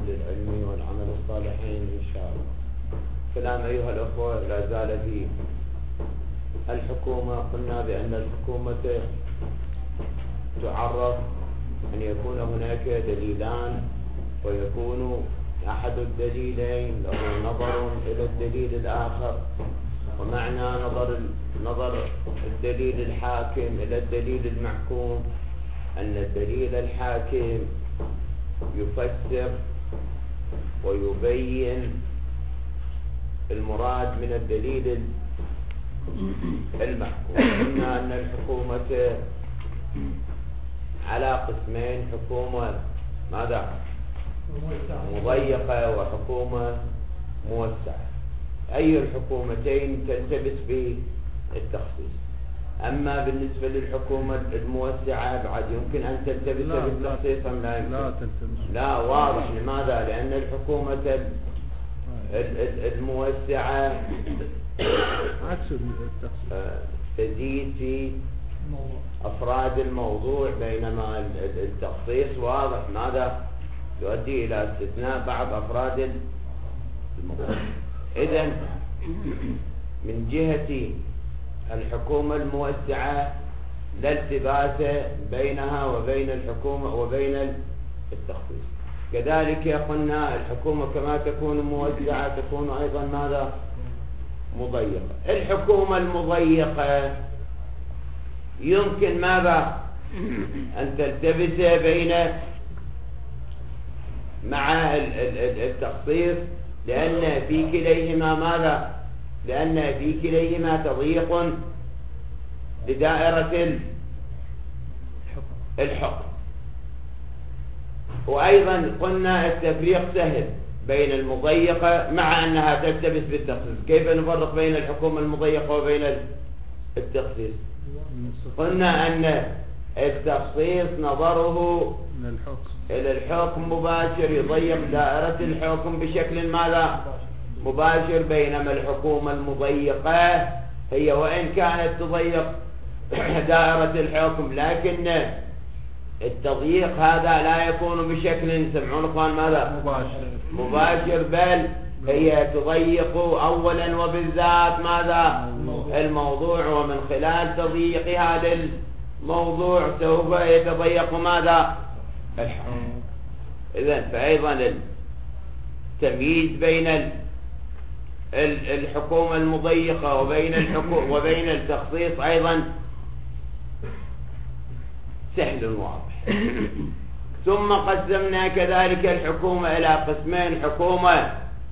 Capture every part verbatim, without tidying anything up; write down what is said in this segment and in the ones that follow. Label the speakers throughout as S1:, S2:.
S1: للعلم والعمل الصالحين إن شاء الله. كلام أيها الأخوة لا زال في الحكومة. قلنا بأن الحكومة تعرف أن يكون هناك دليلان، ويكون أحد الدليلين له نظر إلى الدليل الآخر. ومعنى نظر نظر الدليل الحاكم إلى الدليل المحكوم أن الدليل الحاكم يفسر ويبين المراد من الدليل المحكوم. قلنا أن الحكومة على قسمين: حكومة ماذا؟ مضيقة وحكومة موسعة. أي الحكومتين تلتبس بالتخصيص. أما بالنسبة للحكومة الموسعة بعد يمكن أن تلتبس بالتخصيص أم لا يمكن؟
S2: لا تلتبس.
S1: لا، واضح. لماذا؟ لأن الحكومة الموسعة
S2: عكس التخصيص
S1: تزيد في أفراد الموضوع، بينما التخصيص واضح ماذا؟ يؤدي إلى استثناء بعض أفراد الموضوع. إذن من جهة الحكومة الموسعة لا التباس بينها وبين الحكومة وبين التخصيص. كذلك قلنا الحكومة كما تكون موسعة تكون أيضا ماذا؟ مضيقة. الحكومة المضيقة يمكن ماذا؟ أن تلتبس بين مع التخصيص، لأن في كليهما ماذا؟ لأن في كليهما تضييق لدائرة الحكم. وأيضا قلنا التفريق سهل بين المضيقة مع أنها تلتبس بالتخصيص. كيف نفرق بين الحكومة المضيقة وبين التخصيص؟ قلنا أن التخصيص نظره إلى الحكم مباشر، يضيق دائرة الحكم بشكل ماذا؟ مباشر. بينما الحكومة المضيقة هي وإن كانت تضيق دائرة الحكم، لكن التضييق هذا لا يكون بشكل سمعون اخوان ماذا؟
S2: مباشر
S1: مباشر، بل هي تضيق أولا وبالذات ماذا؟ الموضوع، ومن خلال تضييق هذا الموضوع سوف يتضيق ماذا؟ الحكم. إذن فأيضا التمييز بين الحكومة المضيقة وبين الحكومة وبين التخصيص أيضا سهل واضح. ثم قسمنا كذلك الحكومة إلى قسمين: حكومة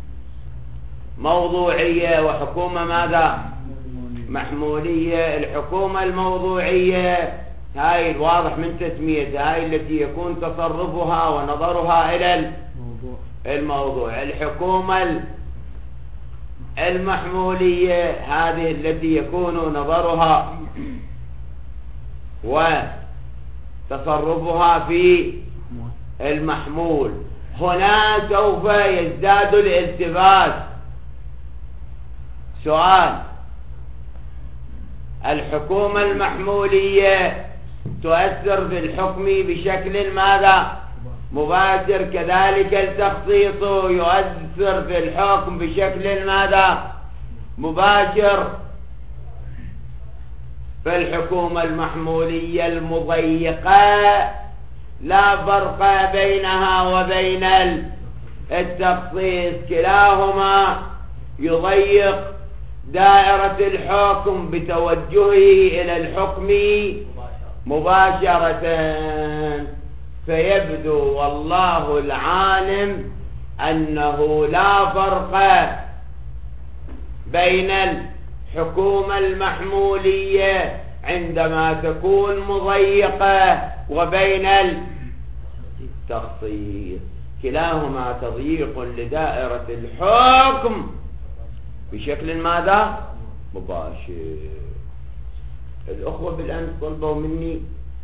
S1: موضوعية وحكومة ماذا؟ محمولية. الحكومة الموضوعية هاي الواضح من تسميتها، هاي التي يكون تصرفها ونظرها إلى الموضوع. الحكومة المحمولية هذه التي يكون نظرها وتصرفها في المحمول. هنا سوف يزداد الالتباس. سؤال: الحكومة المحمولية تؤثر في الحكم بشكل ماذا؟ مباشر. كذلك التخصيص يؤثر في الحكم بشكل ماذا؟ مباشر. فالحكومة المحمولية المضيقة لا فرق بينها وبين التخصيص، كلاهما يضيق دائرة الحكم بتوجهه إلى الحكم مباشرة. فيبدو والله العالم أنه لا فرق بين الحكومة المحمولية عندما تكون مضيقة وبين التخصيص، كلاهما تضييق لدائرة الحكم بشكل ماذا؟ مباشر. الأخوة بالأمس طلبوا مني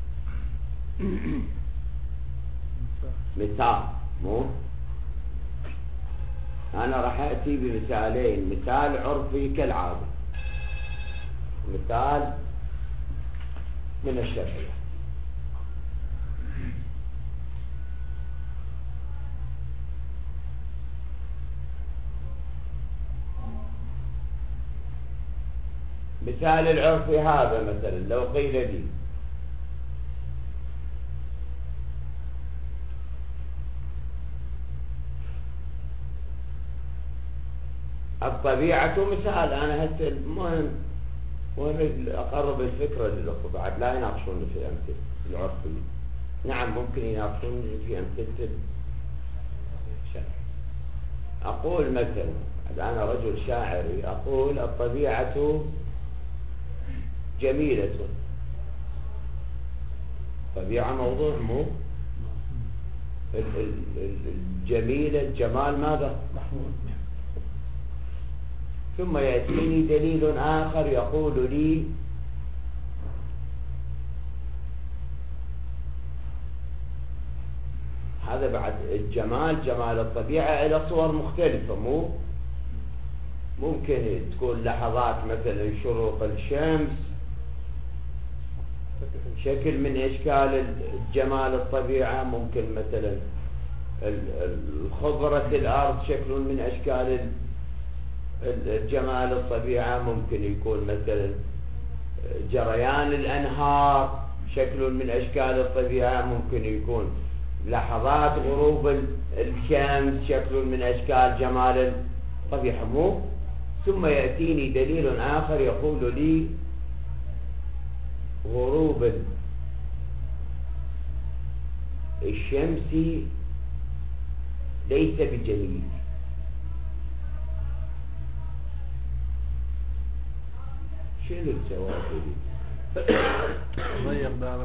S1: مثال، مو أنا راح أتي بمثالين: مثال عرفي كالعادة، مثال من الشرعية. مثال العرفي هذا مثلا لو قيل لي الطبيعة مثال، أنا هسه المهم وأريد أقرب الفكرة للأخوة بعد لا يناقشوني في أمثلة العرفي. نعم ممكن يناقشوني في أمثلة الشعر. أقول مثلا أنا رجل شاعري أقول الطبيعة جميلة. طبيعة موضوع مو الجميلة الجمال ماذا؟ محمود. ثم يأتيني دليل آخر يقول لي هذا بعد الجمال جمال الطبيعة إلى صور مختلفة، مو ممكن تكون لحظات مثلا شروق الشمس شكل من أشكال جمال الطبيعة، ممكن مثلا الخضرة الأرض شكل من أشكال جمال الطبيعة، ممكن يكون مثلا جريان الأنهار شكل من أشكال الطبيعة، ممكن يكون لحظات غروب الشمس شكل من أشكال جمال الطبيعة، مو ثم يأتيني دليل آخر يقول لي غروب الشمس ليس بجميل. شنو الجواب لي؟
S2: ضيق دائرة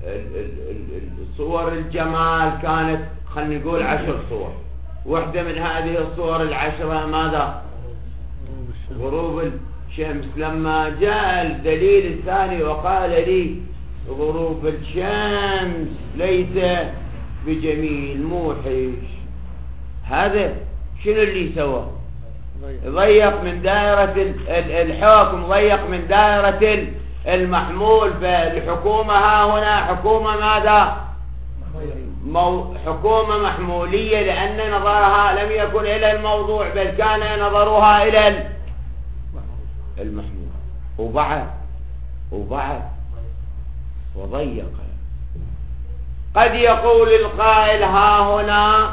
S1: صور الجمال كانت خلينا نقول عشر صور، واحدة من هذه الصور العشرة ماذا؟ غروب الشمس. لما جاء الدليل الثاني وقال لي غروب الشمس ليس بجميل موحش، هذا شنو اللي سوى؟ ضيق من دائرة الحكم، ضيق من دائرة المحمول. فالحكومة ها هنا حكومة ماذا؟ مو حكومة محمولية، لأن نظرها لم يكن إلى الموضوع بل كان نظرها إلى المحمول. وبعد وبعد وضيق. قد يقول القائل ها هنا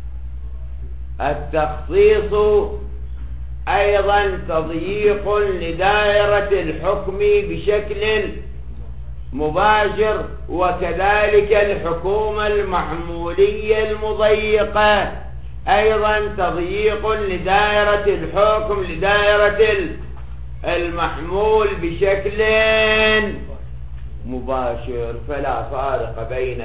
S1: التخصيص أيضا تضييق لدائرة الحكم بشكل مباشر، وكذلك الحكومة المحمولية المضيقة أيضا تضييق لدائرة الحكم لدائرة المحمول بشكل مباشر. فلا فارق بين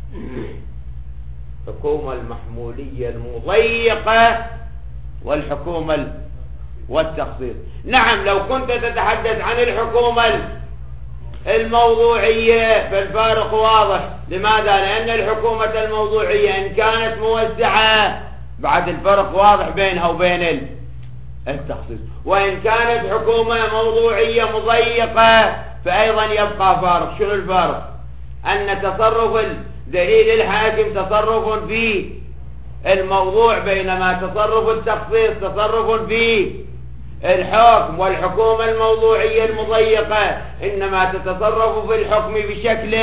S1: الحكومة المحمولية المضيقة والحكومة والتخصيص. نعم لو كنت تتحدث عن الحكومة الموضوعية فالفارق واضح. لماذا؟ لأن الحكومة الموضوعية إن كانت موسعة بعد الفرق واضح بينها وبين التخصيص، وإن كانت حكومة موضوعية مضيقة فأيضا يبقى فارق. شنو الفارق؟ أن تصرف دليل الحاكم تصرف في الموضوع، بينما تصرف التخصيص تصرف في الحكم، والحكومة الموضوعية المضيقة إنما تتصرف في الحكم بشكل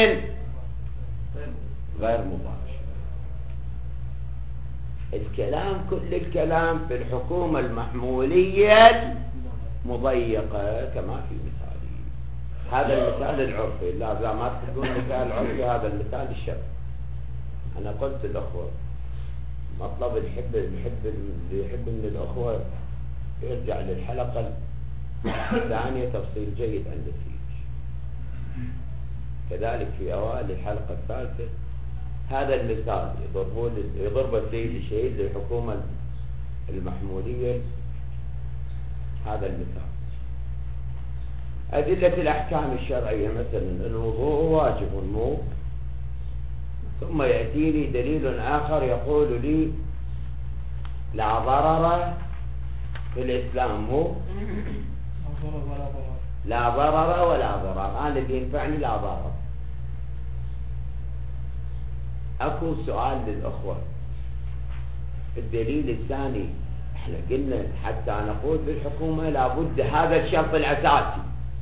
S1: غير مباشر. الكلام كل الكلام في الحكومة المحمولية المضيقة كما في مثالي. هذا المثال العرفي. لا لا ما تقولون مثال العرفي، هذا المثال الشرعي. أنا قلت الأخوة مطلب الحب الحب اللي يحب من الأخوة يرجع للحلقة الثانية تفصيل جيد عن النسيج، كذلك في أوائل الحلقة الثالثة هذا المثال يضربون يضرب السيد الشهيد للحكومة المحمولية. هذا المثال. أدلة الأحكام الشرعية مثلا الوضوء واجب مو، ثم يأتيني دليل آخر يقول لي لا ضرر في الإسلام مو، لا ضرر ولا ضرر. أنا اللي ينفعني لا ضرر. أكو سؤال للأخوة. الدليل الثاني احنا قلنا حتى نقول بالحكومة لابد هذا الشرط الأساسي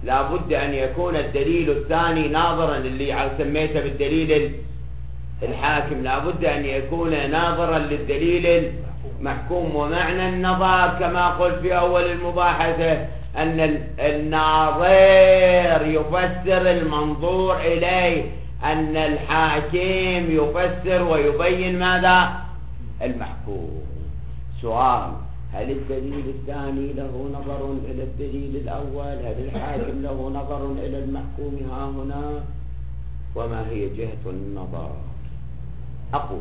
S1: لابد أن يكون الدليل الثاني ناظرا، اللي سميته بالدليل الحاكم لابد أن يكون ناظرا للدليل المحكوم. ومعنى النظر كما قلت في أول المباحثة أن الناظر يفسر المنظور إليه، أن الحاكم يفسر ويبين ماذا؟ المحكوم. سؤال: هل الدليل الثاني له نظر إلى الدليل الأول؟ هل الحاكم له نظر إلى المحكوم ها هنا؟ وما هي جهة النظر؟ أقول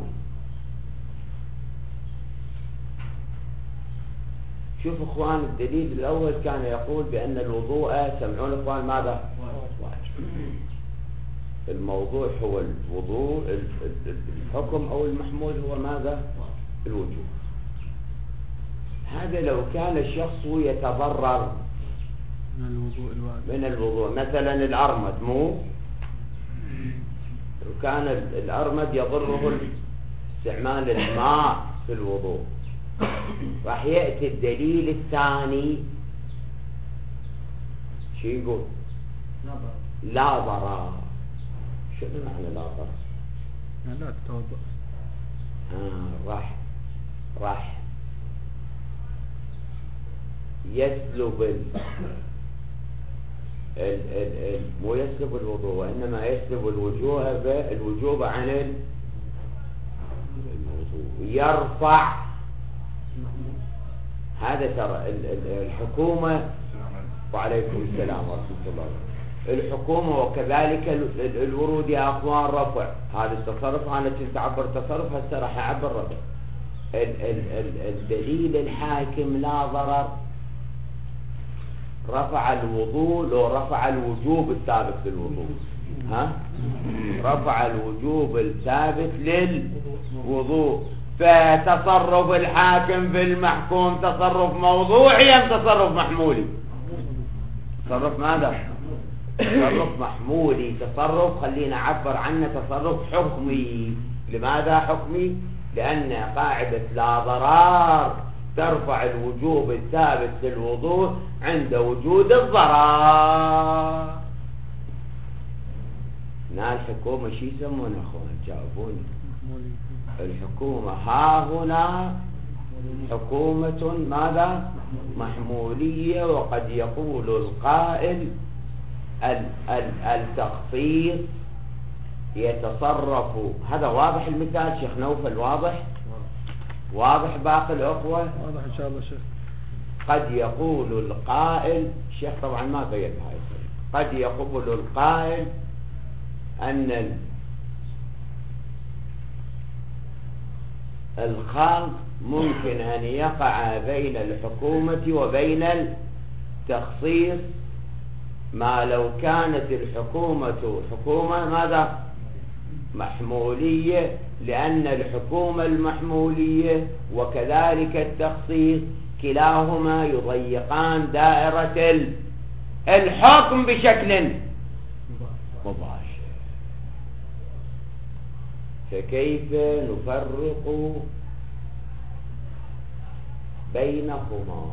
S1: شوف اخوان، الدليل الاول كان يقول بان الوضوء، سمعون اخوان، ماذا؟ واجب. الموضوع هو الوضوء، الحكم او المحمول هو ماذا؟ الوجوب. هذا لو كان الشخص يتضرر
S2: من الوضوء الواجب،
S1: من الوضوء، مثلا الارمد، مو لو كان الارمد يضره استعمال الماء في الوضوء، راح يأتي الدليل الثاني شو يقول؟ لا ضرر. شو معنى لا ضرر؟
S2: يعني لا تتوضأ.
S1: آه راح راح يسلب ال ال ال ال مو يسلب الوضوء، وإنما يسلب الوجوب الوجوب عن الموضوع، يرفع. هذا ترى الحكومة، وعليكم السلام ورحمة الله، الحكومة وكذلك الورود يا أخوان رفع. هذا التصرف أنا كنت أعبر تصرف، هسه راح أعبر رفع. الدليل الحاكم لا ضرر رفع الوضوء، لو رفع الوجوب الثابت للوضوء، ها رفع الوجوب الثابت للوضوء. فتصرف الحاكم في المحكوم تصرف موضوعي أم تصرف محمولي؟ تصرف ماذا؟ تصرف محمولي. تصرف خلينا أعبر عنه تصرف حكمي. لماذا حكمي؟ لأن قاعدة لا ضرار ترفع الوجوب الثابت للوضوء عند وجود الضرر. هنا الحكومة شو يسمون أخوان؟ جاوبوني. الحكومة ها هنا حكومة ماذا؟ محمولية. وقد يقول القائل التخصيص يتصرف. هذا واضح المثال شيخ نوفل؟ واضح؟ واضح باقي الأخوة؟
S2: واضح إن شاء الله شيخ.
S1: قد يقول القائل، الشيخ طبعا ما غير هاي، قد يقول القائل أن الخلط ممكن أن يقع بين الحكومة وبين التخصيص، ما لو كانت الحكومة حكومة ماذا؟ محمولية، لأن الحكومة المحمولية وكذلك التخصيص كلاهما يضيقان دائرة الحكم بشكل مباشر. فكيف نفرق بينهما؟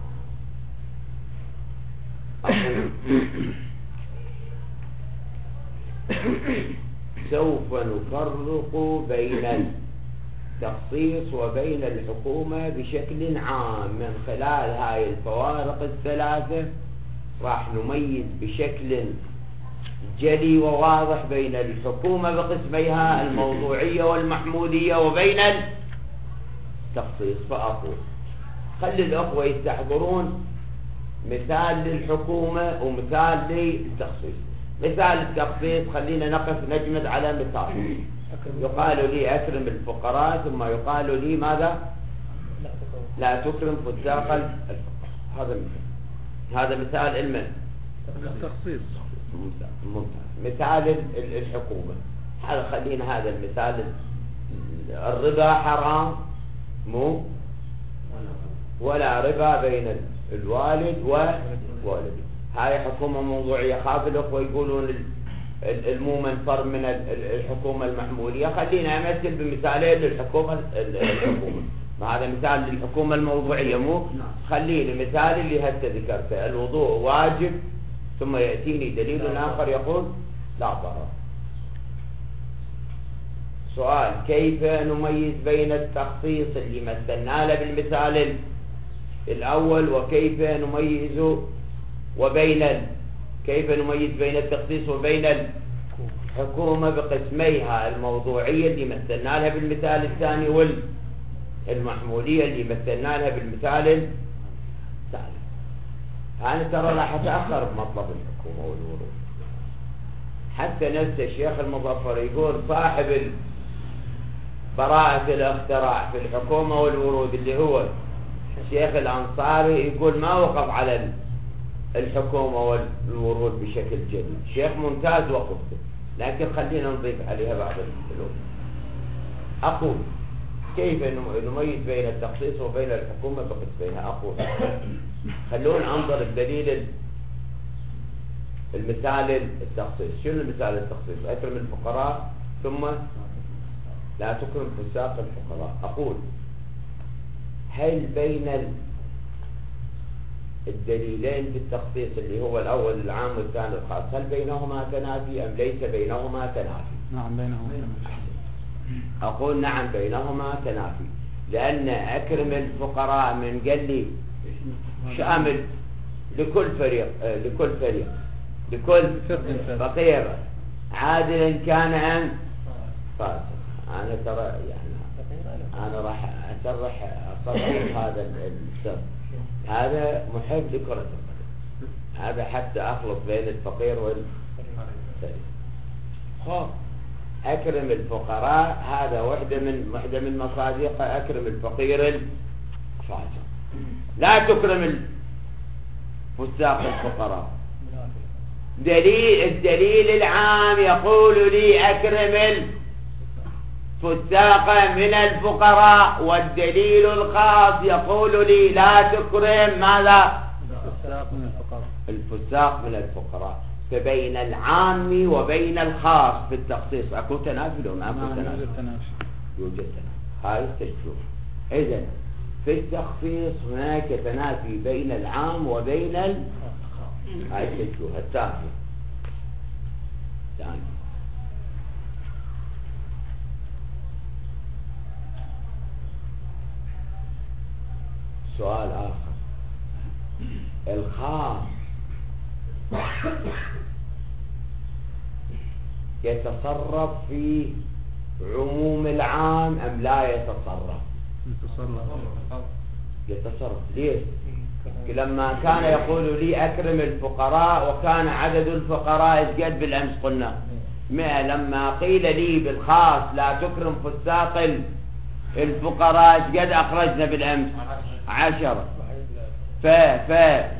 S1: سوف نفرق بين التخصيص وبين الحكومة بشكل عام. من خلال هاي الفوارق الثلاثة راح نميز بشكل جلي وواضح بين الحكومة بقسميها الموضوعية والمحمودية وبين التخصيص. فأقول خلي الأخوة يستحضرون مثال للحكومة ومثال للتخصيص. مثال التخصيص خلينا نقف نجمد على مثال. يقال لي أكرم الفقراء، ثم يقال لي ماذا؟ لا تكرم فساق الفقراء. هذا مثال، هذا مثال المن
S2: التخصيص.
S1: ممتاز ممتاز. مثال الحكومة، هذا خلينا هذا المثال. الربا حرام، مو ولا ربا بين الوالد ووالده. هاي حكومة موضوعية. خاف الأخوة يقولون المو منفر من الحكومة المحمولية. خلينا أمثل بمثالين للحكومة الحكومة. هذا مثال للحكومة الموضوعية، مو خليني مثال اللي هسه ذكرته. الوضوء واجب ثم يأتيني دليل آخر يقول لا ضرر. سؤال: كيف نميز بين التخصيص اللي مثلنا له بالمثال الأول وكيف نميز وبين ال... كيف نميز بين التخصيص وبين الحكومة بقسميها الموضوعية اللي مثلنا لها بالمثال الثاني والمحمولية اللي مثلنا لها بالمثال الثالث؟ أنا ترى راح أتأخر بمطلب الحكومة والورود. حتى نفس الشيخ المظفر يقول صاحب براءة الاختراع في الحكومة والورود اللي هو الشيخ الأنصاري يقول ما وقف على الحكومة والورود بشكل جديد. شيخ ممتاز وقفته، لكن خلينا نضيف عليها بعض الحلول. أقول: كيف نميز بين التخصيص وبين الحكومة بقسميها؟ أقول: خلونا ننظر الدليل المثال التخصيص. شنو المثال التخصيص؟ أكرم الفقراء ثم لا تكرم فساق الفقراء. أقول: هل بين الدليلين في التخصيص اللي هو الأول العام والثاني الخاص هل بينهما تنافي أم ليس بينهما تنافي؟
S2: نعم بينهما تنافي.
S1: أقول نعم بينهما تنافي، لأن أكرم الفقراء من قال لي شامل لكل فريق، لكل فريق لكل فقير عادلا كان أم فاسق. أنا ترى يعني أنا راح أسرح أصرح هذا السر. هذا محب لكرة القدم، هذا حتى أخلط بين الفقير والفقير. خب أكرم الفقراء هذا واحدة من واحدة من مصادق أكرم الفقير الفاجر. لا تكرم الفساق الفقراء. دليل الدليل العام يقول لي أكرم الفساق من الفقراء، والدليل الخاص يقول لي لا تكرم ماذا؟
S2: الفساق من الفقراء.
S1: الفساق من الفقراء. فبين العام وبين الخاص في التخصيص اكو تنافي لو ما اكو تنافي؟ يوجد تنافي. هاي التشوف. اذا في التخصيص هناك تنافي بين العام وبين ال هاي التشوف الثاني. ثاني سؤال آخر: الخاص يتصرف في عموم العام أم لا يتصرف؟
S2: يتصرف.
S1: يتصرف. ليش؟ لما كان يقول لي أكرم الفقراء وكان عدد الفقراء ازداد بالأمس قلنا مئة، لما قيل لي بالخاص لا تكرم فساق الفقراء ازداد أخرجنا بالأمس عشرة. ف ف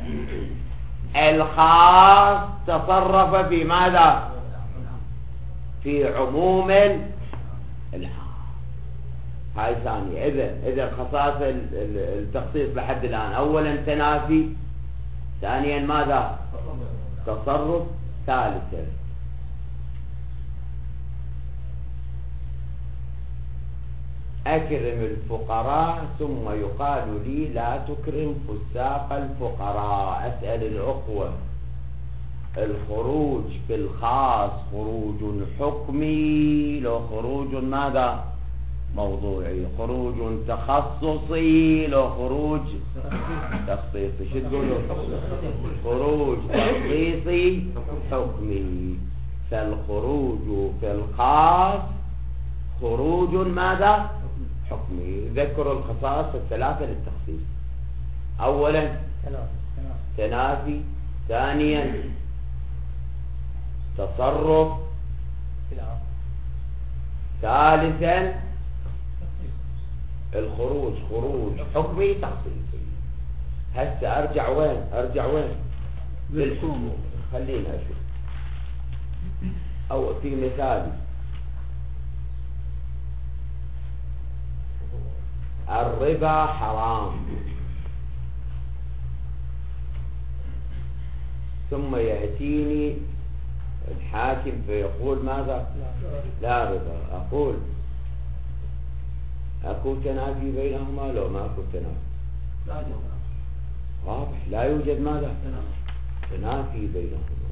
S1: الخاص تصرف في ماذا؟ في عموم العام. هاي ثانية. إذا إذا الخصائص التخصيص لحد الآن: أولا تنافي، ثانيا ماذا؟ تصرف، ثالثا أكرم الفقراء ثم يقال لي لا تكرم فساق الفقراء. أسأل الأخوة: الخروج في الخاص خروج حكمي لو خروج ماذا؟ موضوعي؟ خروج تخصصي لو خروج تخصيصي؟ شو تقولوا؟ خروج تخصيصي حكمي. فالخروج في الخاص خروج ماذا؟ حكمي. ذكروا الخصائص الثلاثة للتخصيص: أولا تنافي، ثانيا تصرف، ثالثا الخروج خروج حكمي تخصيصي. هسه أرجع وين؟ أرجع وين؟ للحكم. خلينا أشوف. أو في مثال: الربا حرام، ثم يأتيني الحاكم فيقول ماذا؟ لا ربا. أقول أكو تنافي بينهما لو ما أكو تنافي؟ واضح لا يوجد ماذا؟ تنافي بينهما.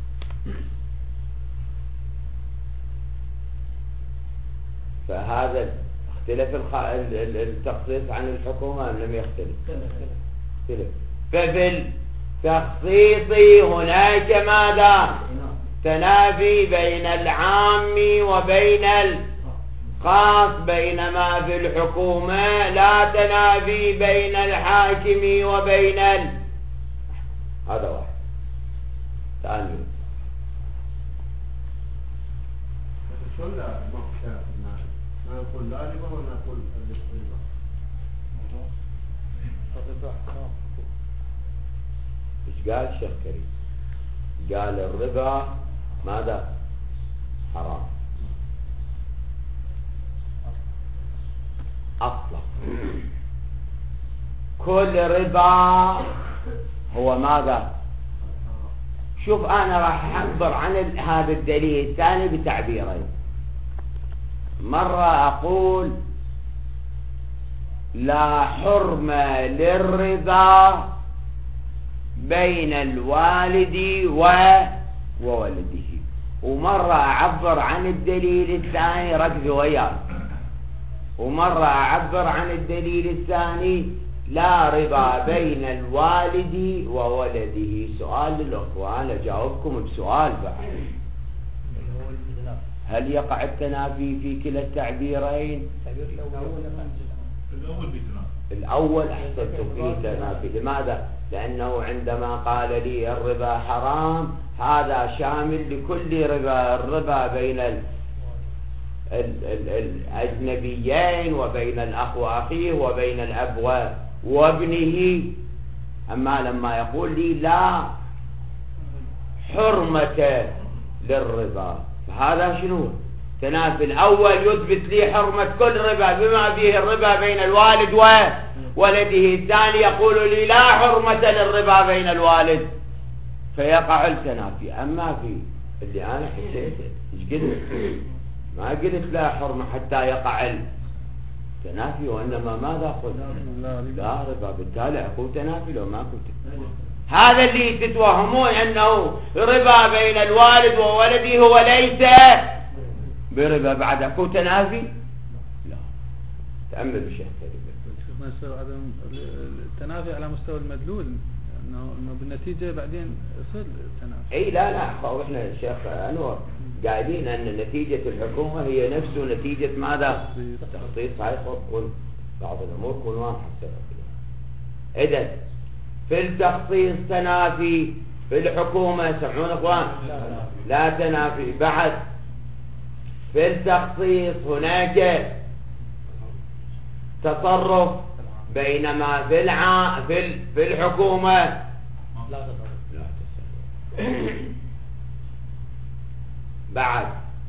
S1: فهذا اختلف الخ... التخصيص عن الحكومة أم لم يختلف؟ اختلف. ففي التخصيص هناك ماذا؟ تنافي بين العام وبين الخاص، بينما في الحكومة لا تنافي بين الحاكم وبين ال... هذا واحد. ثاني
S3: شلون لا ما نقول لا ربا ولا نقول ربا؟
S1: ايش قال الشيخ كريم؟ قال الربا ماذا؟ حرام اصلا. كل ربا هو ماذا؟ شوف انا راح اعبر عن هذا الدليل الثاني بتعبيرين. مرة اقول لا حرمة للربا بين الوالد وولده، ومرة اعبر عن الدليل الثاني، ركزوا وياي، ومرة اعبر عن الدليل الثاني لا ربا بين الوالد وولده. سؤال للأخوة، أنا أجاوبكم بسؤال بعد، هل يقع التنافي في كلا التعبيرين؟ الأول أحسنتم فيه تنافي. لماذا؟ لأنه عندما قال لي الربا حرام هذا شامل لكل ربا، الربا بين ال ال ال الأجنبيين وبين الأخ وأخيه وبين الأب وابنه. أما لما يقول لي لا حرمة للربا فهذا شنو؟ تنافي. الأول يثبت لي حرمة كل ربا بما فيه الربا بين الوالد وولده، الثاني يقول لي لا حرمة للربا بين الوالد، فيقع التنافي. أما في اللي أنا حسيت إيش قلت؟ ما قلت لا حرمة حتى يقع التنافي، وإنما ماذا قلت؟ لا ربا، بالتالي أقول تنافي لو ما كنت. هذا اللي تتوهمون أنه ربا بين الوالد وولده هو ليس بربا، بعد أقول تنافي؟ لا. تأمل بشيء
S2: التنافي على مستوى المدلول، انه بالنتيجه بعدين يصير تنافي.
S1: اي لا لا، احنا الشيخ انور قاعدين ان نتيجه الحكومه هي نفس نتيجه ماذا؟ تخصيص. هاي تكون بعض الامور تكون واضحه. اذا في التخصيص تنافي، في الحكومه سمعون اخوان لا تنافي. بعد في التخصيص هناك تصرف، بينما في الع... في في الحكومة لا تصرف. بعد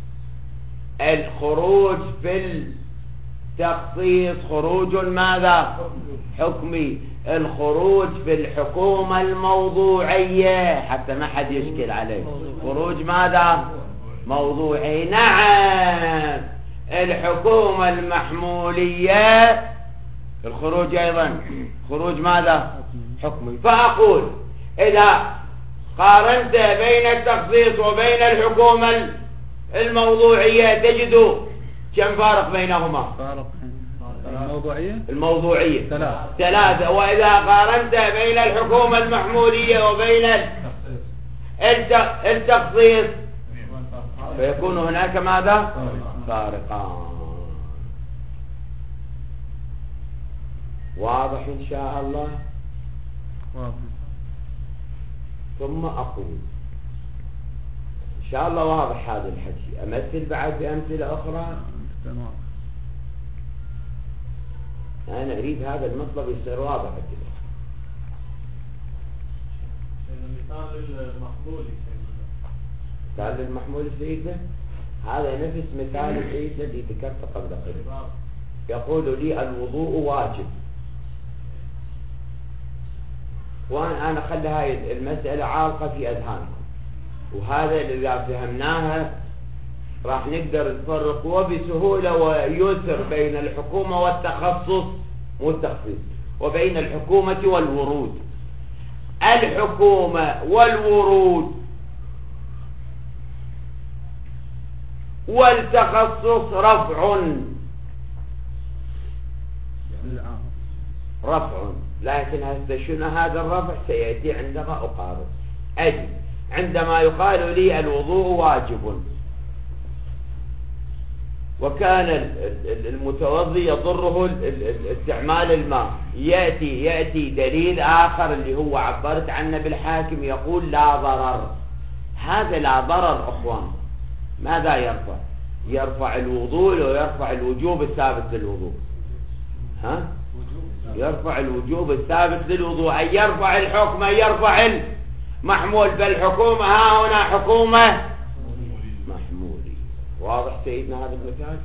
S1: الخروج في التخصيص خروج ماذا؟ حكمي. الخروج في الحكومة الموضوعية حتى ما حد يشكل عليه، خروج ماذا؟ موضوعي. نعم الحكومة المحمولية الخروج أيضا خروج ماذا؟ حكمي. فأقول إذا قارنت بين التخصيص وبين الحكومة الموضوعية تجد كم فارق بينهما؟
S2: فارق الموضوعية
S1: الموضوعية
S2: ثلاثة
S1: ثلاثة. وإذا قارنت بين الحكومة المحمولية وبين التخصيص فيكون هناك ماذا؟ فارقان. واضح إن شاء الله؟
S2: واضح.
S1: ثم أقول إن شاء الله واضح هذا الحكي. أمثل بعد بأمثلة أخرى. أنا أريد هذا المطلب يصير واضح كده.
S3: مثال المحمول
S1: مثال المحمول سيدنا هذا نفس مثال سيدنا اللي ذكرته قبل قليل. يقول لي الوضوء واجب، وأنا أنا خلي هاي المسألة عالقة في أذهانكم، وهذا إذا فهمناها راح نقدر نفرق وبسهولة ويسر بين الحكومة والتخصص والتخصيص، وبين الحكومة والورود. الحكومة والورود والتخصص رفع رفع. لكن هذا شنو هذا الرفع سيأتي عندما أقارن. أجي عندما يقال لي الوضوء واجب وكان المتوضي يضره استعمال الماء، يأتي يأتي دليل آخر اللي هو عبرت عنه بالحاكم يقول لا ضرر. هذا لا ضرر أخوان ماذا يرفع؟ يرفع الوضوء ويرفع الوجوب الثابت للوضوء. ها؟ يرفع الوجوب الثابت للوضوء، أي يرفع الحكم، أي يرفع المحمول. فالحكومة ها هنا حكومة محمولية. واضح سيدنا هذا المثال؟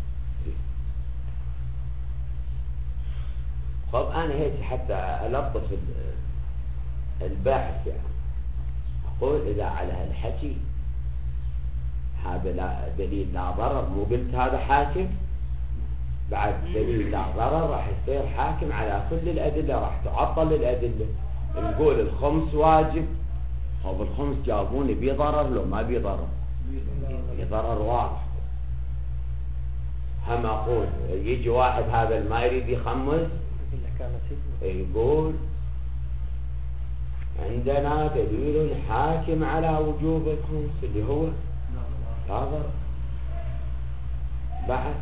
S1: طب أنا هيك حتى ألطف الباحث يعني أقول إذا على هالحكي هذا لا دليل لا ضرر، مو قلت هذا حاكم بعد دليل لا ضرر راح يصير حاكم على كل الأدلة، راح تعطل الأدلة. نقول الخمس واجب أو بالخمس جابوني بضرر لو ما بضرر؟ بضرر واضح. هم أقول يجي واحد هذا ما يريد يخمس يقول عندنا دليل حاكم على وجوب الخمس اللي هو لا ضرر. بعد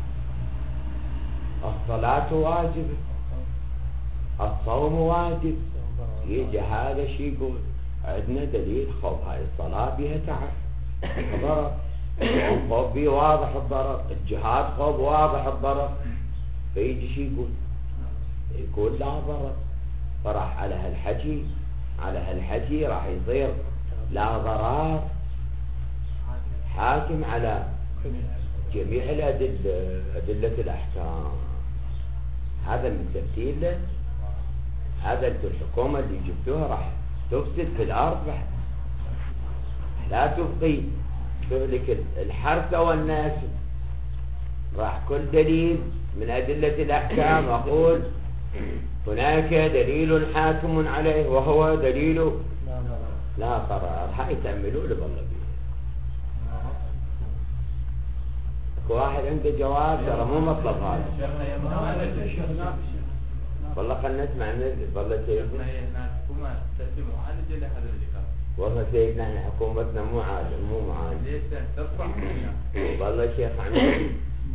S1: الصلاة واجبة، الصوم واجب، يجي هذا شي يقول عندنا دليل خوف هاي الصلاة بها تعب ضرر، الخوف بيه واضح الضرر، الجهاد خوف واضح الضرر، فيجي شي يقول يقول لا ضرر. فراح على هالحكي على هالحكي راح يصير لا ضرر حاكم على جميع الأدلة أدلة الأحكام. هذا من تمثيل هذا الحكومة اللي جبتوها راح تفسد في الأرض، بعد لا تبقي تهلك الحرث والناس. راح كل دليل من أدلة الأحكام أقول هناك دليل حاكم عليه وهو دليل لا ضرر. هاي تعملوا له والله بيه. واحد عنده جواب ترى مو مطلب هذا والله. خلنا نسمع والله سيدنا والله سيدنا احنا حكومتنا مو عادل مو معالج والله شيخ عمي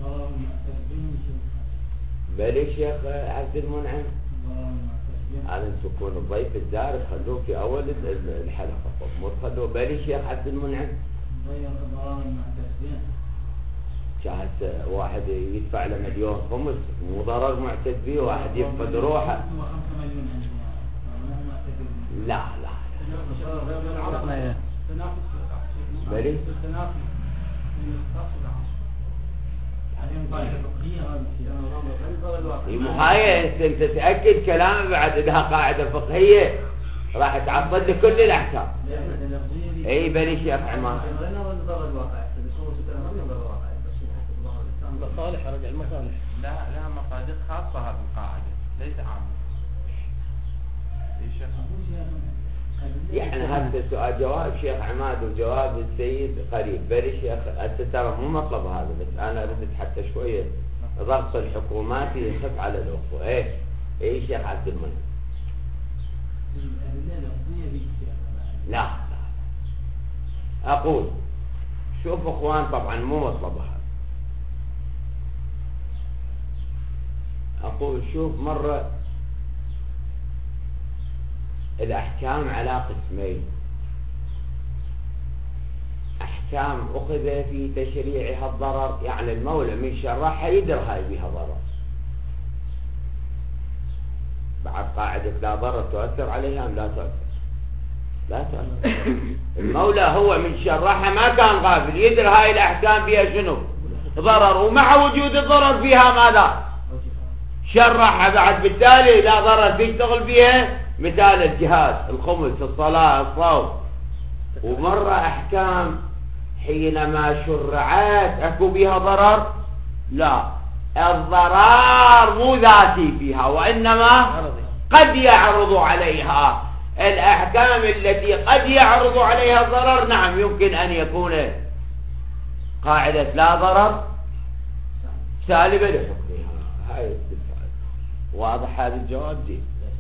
S1: بلي شيخ عبد المنعم هذا تكون الضيف الزائر خلوه في اول الحلقه مو تخلوه. بلي شيخ عبد المنعم شاهد واحد يدفع له مليون خمس مو ضرر معتد به، واحد يفقد روحه. لا لا بلي هاي انت تتاكد كلامه بعد انها قاعده فقهيه راح تعطل لك كل الاحكام. اي بلي شيخ عمار
S4: مصالح رجع المصالح
S5: لا لها مصادر خاصة هذه القاعدة ليس عامة.
S1: يعني هذا السؤال جواب شيخ عماد وجواب السيد قريب. بلي شيخ ترى مو مطلب هذا، بس انا ردت حتى شوية ضغط الحكومات يخف على الأخوة. ايه ايه شيخ عبد المنعم لا لا اقول شوف اخوان طبعا مو مطلب هذا. أقول شوف مرة الأحكام على قسمين: أحكام أخذ في تشريعها الضرر، يعني المولى من شرعها يدر هاي بها ضرر، بعد قاعدة لا ضرر تؤثر عليها أم لا تؤثر؟ لا تؤثر. المولى هو من شرعها ما كان غافل، يدر هاي الأحكام بها شنو؟ ضرر، ومع وجود الضرر فيها ماذا؟ شرعها بعد، بالتالي لا ضرر تشتغل فيها، مثال الجهاد، الخمس، الصلاة، الصوم. ومرة أحكام حينما شرعت أكو بها ضرر، لا، الضرر مو ذاتي فيها وإنما قد يعرض عليها. الأحكام التي قد يعرض عليها الضرر نعم يمكن أن يكون قاعدة لا ضرر سالبة لحكمها. هاي الدفاع واضح هذا الجواب دي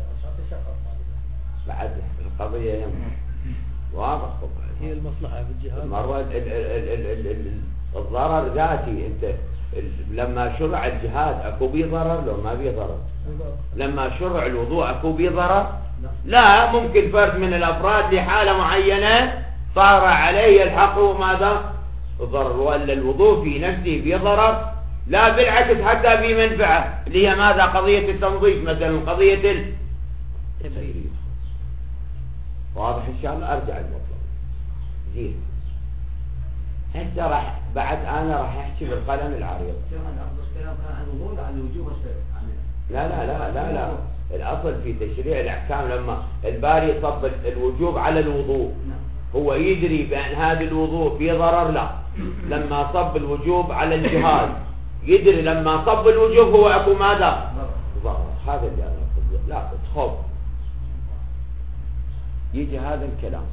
S1: بعد القضية يم واضح.
S4: هي المصلحة في الجهاد
S1: مرة ال ال ال ال ال الضرر ذاتي. انت لما شرع الجهاد اكو بيه ضرر لو ما بيه ضرر؟ لما شرع الوضوء اكو بيه ضرر؟ لا. ممكن فرد من الافراد لحالة معينة صار عليه الحق ماذا ضرر، ولا الوضوء في نفسه بيه ضرر؟ لا بالعكس حتى في منفعة اللي هي ماذا قضية التنظيف مثلا قضية التبريد. واضح ان شاء الله. ارجع المطلب زين. هسه راح بعد انا راح احكي بالقلم العريض. لا لا لا لا لا الاصل في تشريع الاحكام لما الباري صب الوجوب على الوضوء هو يدري بان هذا الوضوء فيه ضرر؟ لا. لما صب الوجوب على الجهاد يدري لما صب الوجوب هو اكو ماذا ضرر. هذا اللي انا اقول. لا تخوف يجي هذا الكلام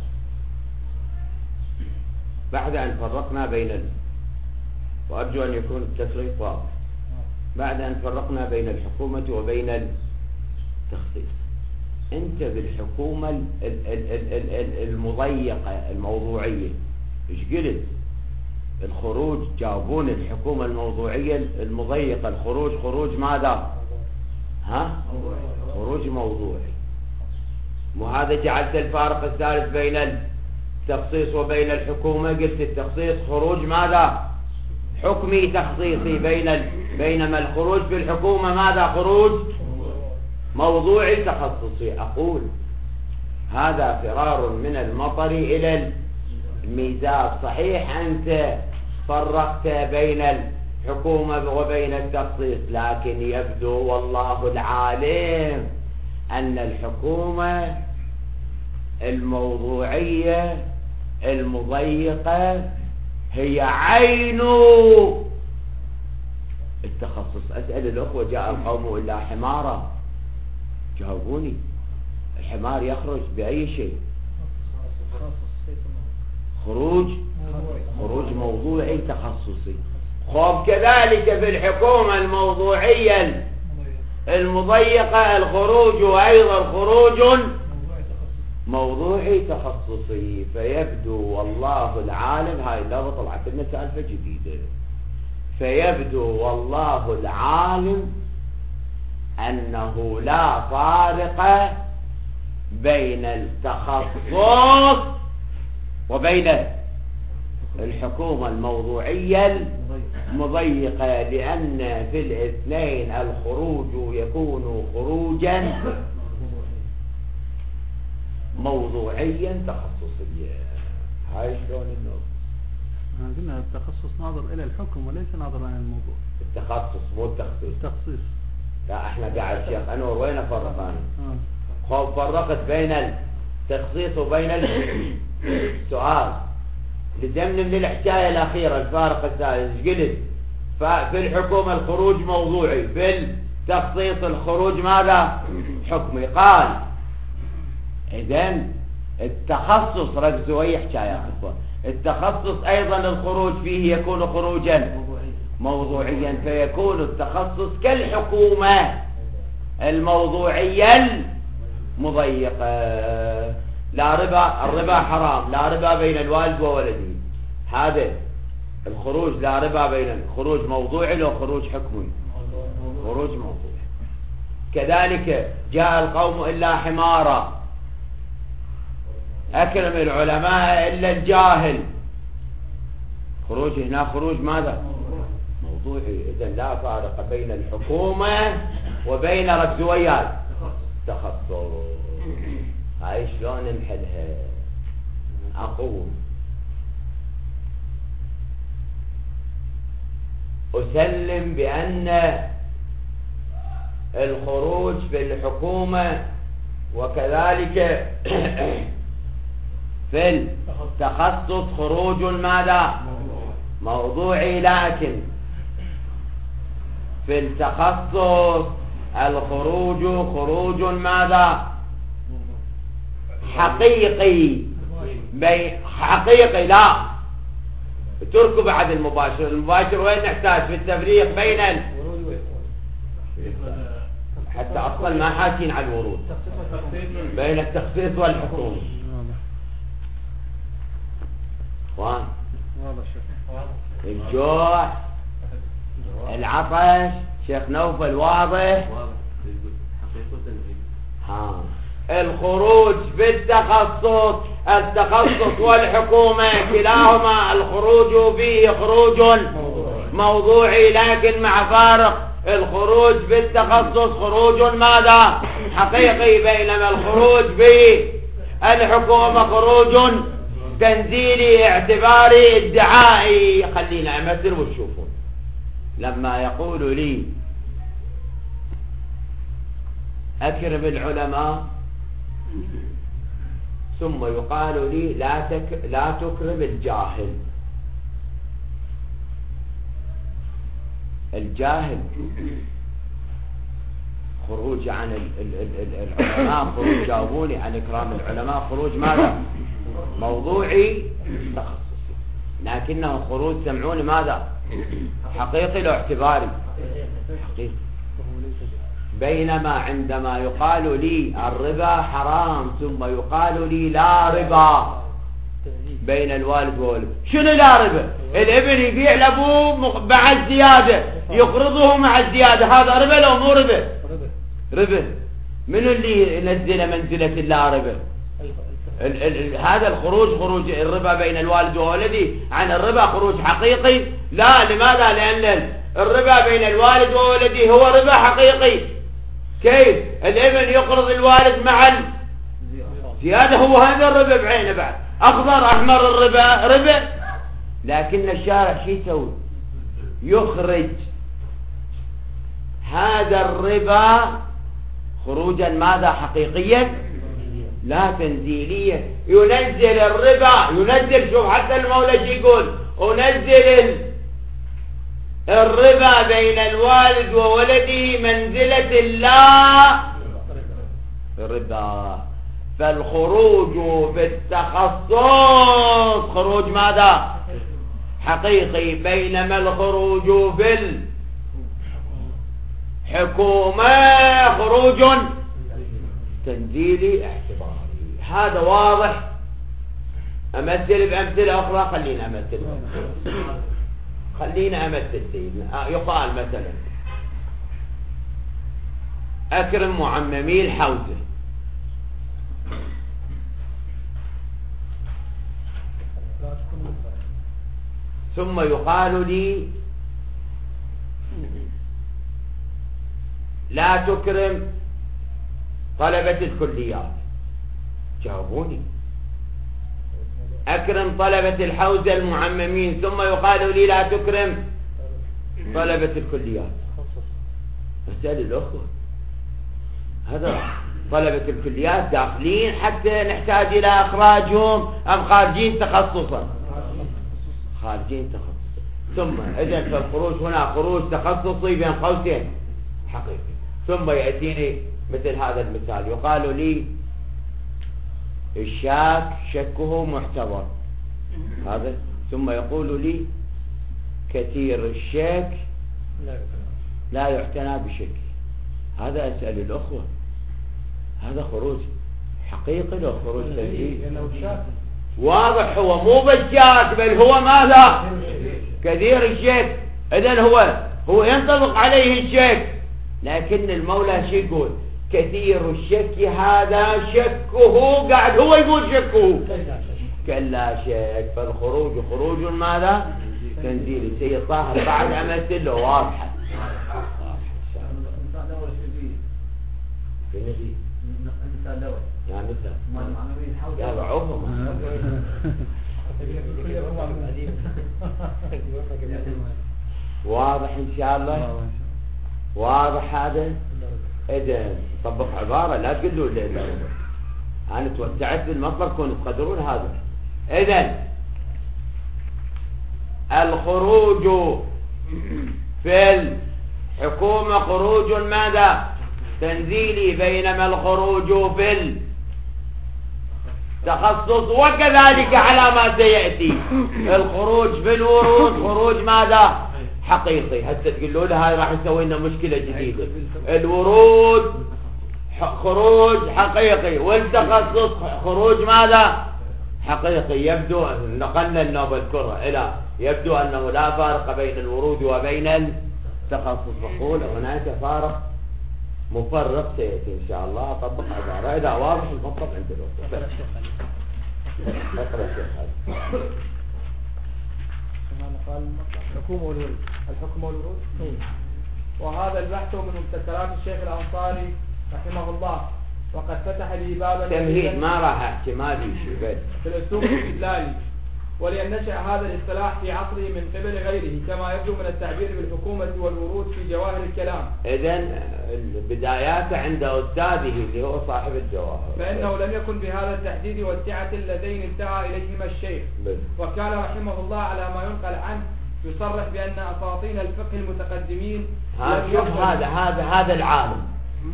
S1: بعد أن فرقنا بين ال... وأرجو أن يكون التفريق واضح. بعد أن فرقنا بين الحكومة وبين التخصيص، أنت بالحكومة ال... ال... ال... ال... ال... المضيقة الموضوعية إيش قلت؟ الخروج جاوبون الحكومة الموضوعية المضيقة الخروج خروج ماذا؟ ها؟ خروج موضوعي. وهذا جعلت الفارق الثالث بين التخصيص وبين الحكومة. قلت التخصيص خروج ماذا؟ حكمي تخصيصي. بين ال... بينما الخروج في الحكومة ماذا؟ خروج موضوعي تخصصي. أقول هذا فرار من المطر إلى الميزاب. صحيح أنت فرقت بين الحكومة وبين التخصيص، لكن يبدو والله العالم أن الحكومة الموضوعية المضيقة هي عين التخصص. أسأل الأخوة جاء القوم إلا حمارا، جاوبوني. الحمار يخرج بأي شيء؟ خروج خروج موضوعي تخصصي. خب كذلك في الحكومة الموضوعية المضيقة الخروج أيضا خروج موضوعي تخصصي. فيبدو والله العالم، هاي لا طلعت لنا سالفة جديدة، فيبدو والله العالم أنه لا فارق بين التخصص وبين الحكومة الموضوعية المضيقة، لأن في الاثنين الخروج يكون خروجا موضوعيا تخصصيا. هاي شلون النوع؟
S2: قلنا التخصص ناظر إلى الحكم وليس ناظر إلى الموضوع.
S1: التخصص مو التخصيص.
S2: التخصيص.
S1: لا احنا قاعد الشيخ أنور وين فرق أنا؟ خب فرقت بين التخصيص وبين السؤال. لزمن من الحكاية الأخيرة الفارق الثالث قلت ففي الحكومة الخروج موضوعي، في التخصيص الخروج ماذا؟ حكمي. قال إذن التخصص ركزوا أي حكاية أخوة. التخصص أيضا الخروج فيه يكون خروجا موضوعيا، فيكون التخصص كالحكومة الموضوعية المضيقة. لا ربا، الربا حرام، لا ربا بين الوالد وولده. هذا الخروج لا ربا بين خروج موضوعي لو خروج حكمي، خروج موضوعي. كذلك جاء القوم إلا حمارا، أكرم العلماء إلا الجاهل. خروج هنا خروج ماذا؟ موضوعي. إذن لا فارق بين الحكومة وبين ركزويات تخصص. هاي شلون نحلها؟ أقول أسلم بأن الخروج في الحكومة وكذلك في التخصص خروج ماذا؟ موضوعي، لكن في التخصص الخروج خروج ماذا؟ حقيقي بي حقيقي لا تركوا بعد المباشر. المباشر وين نحتاج في التفريق بين ال... حتى أصلا ما حاكين على الورود بين التخصيص والحكومة. اخوان الجوع العطش شيخ نوفل واضح. ها الخروج بالتخصص التخصص والحكومة كلاهما الخروج فيه خروج موضوعي لكن مع فارق. الخروج بالتخصص خروج ماذا حقيقي بينما الخروج بالحكومة خروج تنزيلي اعتباري ادعائي. خلينا امثل وتشوفون. لما يقول لي اكرم العلماء ثم يقال لي لا تك لا تكرم الجاهل. الجاهل خروج عن ال ال ال العلماء خروج جاوبوني عن اكرام العلماء خروج ماذا موضوعي تخصصي لكنه خروج سمعوني ماذا حقيقي لو اعتباري حقيقي. بينما عندما يقال لي الربا حرام ثم يقال لي لا ربا بين الوالد والولد. شنو لا ربا؟ الابن يبيع لابوه مع الزيادة يقرضه مع الزيادة هذا ربا لو مو ربا؟ ربا. منو اللي ينزل منزلة اللا ربا؟ ال ال هذا الخروج خروج الربا بين الوالد وولده عن الربا خروج حقيقي. لا لماذا؟ لأن الربا بين الوالد وولده هو ربا حقيقي. كيف الابن يقرض الوالد مع الزيادة هو هذا الربا بعينه بعد أخضر أحمر الربا ربا. لكن الشارع شو يسوي يخرج هذا الربا خروجا ماذا حقيقيا لا تنزيليا. ينزل الربا ينزل شوف حتى المولى شو يقول ونزل الربا بين الوالد وولده منزلة اللا ربا. فالخروج بالتخصص خروج ماذا حقيقي بينما الخروج بالحكومة خروج تنزيلي اعتباري. هذا واضح. امثل بامثله اخرى. خلينا امثل خلينا امثل سيدنا. يقال مثلا اكرم معممي الحوزه ثم يقال لي لا تكرم طلبة الكليات. جاوبوني. أكرم طلبة الحوزة المعممين ثم يقال لي لا تكرم طلبة الكليات. أسأل الأخوة هذا طلبة الكليات داخلين حتى نحتاج إلى إخراجهم أم خارجين تخصصا؟ خارجين تخصصا. ثم إذن فالخروج هنا خروج تخصصي بين قوسين حقيقي. ثم يأتيني مثل هذا المثال يقال لي الشاك شكه معتبر هذا ثم يقول لي كثير الشك لا يعتنى بشك. هذا أسأل الأخوة هذا خروج حقيقي لو خروج تنزيل واضح. هو مو بالشاك بل هو ماذا كثير الشك. إذن هو هو ينطبق عليه الشك لكن المولى شو يقول كثير الشك هذا شكه قاعد هو يقول شكه كلا شك. فالخروج خروج ماذا تنزيل. سيد طاهر بعد أمثل له واضحة. في النبي يا مثل يا بعوفهم واضح إن شاء الله. واضح هذا. إذا طبق عبارة لا تقولوا لي أنا توسعت بالمصدر كونوا تقدرون هذا. إذا الخروج في الحكومة خروج ماذا تنزيلي بينما الخروج في تخصص، وكذلك على ما سيأتي الخروج بالورود خروج ماذا حقيقي. هسه تقول له هاي راح يسوي لنا مشكلة جديدة، الورود خروج حقيقي والتخصص خروج ماذا حقيقي. يبدو نقلنا النوبل كرة إلى يبدو أنه لا فارق بين الورود وبين التخصص. نقول هناك فارق مفرق سيأتي إن شاء الله. طبق عبارة إذا واضح المطلق عند الوقت. اقرأ الشيخ هذا.
S6: قال الحكم والورود. الحكم والورود. وهذا البحث من مبتكرات الشيخ الأنصاري رحمه الله، وقد فتح لي بابا
S1: تمهيد ما راح احكي ما في شيء
S6: في الاسلوب الاستدلالي، ولأن نشأ هذا الاصطلاح في عصره من قبل غيره كما يبدو من التعبير بالحكومة والورود في جواهر الكلام.
S1: إذن البدايات عند أستاذه اللي هو صاحب الجواهر،
S6: فإنه لم يكن بهذا التحديد والسعة اللذين انتهى إليهما الشيخ. بل. وكان رحمه الله على ما ينقل عنه يصرح بأن أساطين الفقه المتقدمين
S1: شوف هذا هذا هذا العالم